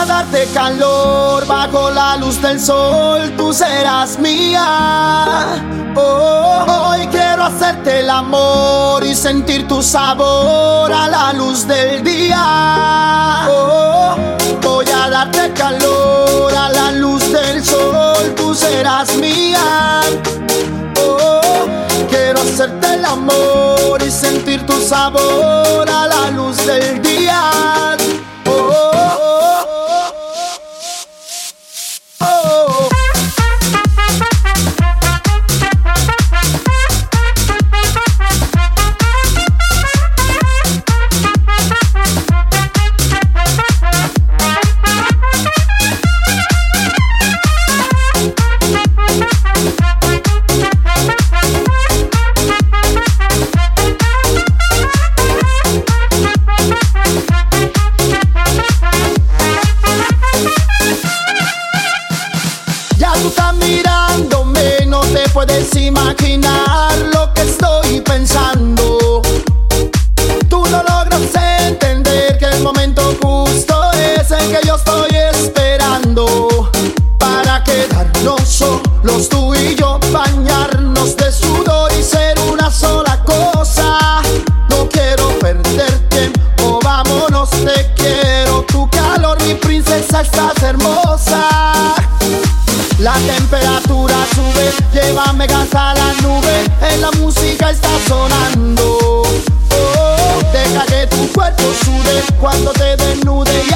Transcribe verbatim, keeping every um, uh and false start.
a darte calor bajo la luz del sol, tú serás mía. Oh, hoy quiero hacerte el amor y sentir tu sabor a la luz del día. Oh, voy a darte calor a la luz del sol, tú serás mía. Oh, quiero hacerte el amor y sentir tu sabor a la luz del día. Oh, oh, oh, oh, oh. Tú estás mirándome, no te puedes imaginar lo que estoy pensando. Tú no logras entender que el momento justo es el que yo estoy esperando, para quedarnos solos tú y yo, bañarnos de sudor y ser una sola cosa. No quiero perder tiempo, vámonos, te quiero, tu calor, mi princesa, estás hermosa. La temperatura sube, llévame hasta la nube, en la música está sonando. Oh, deja que tu cuerpo sude cuando te desnude.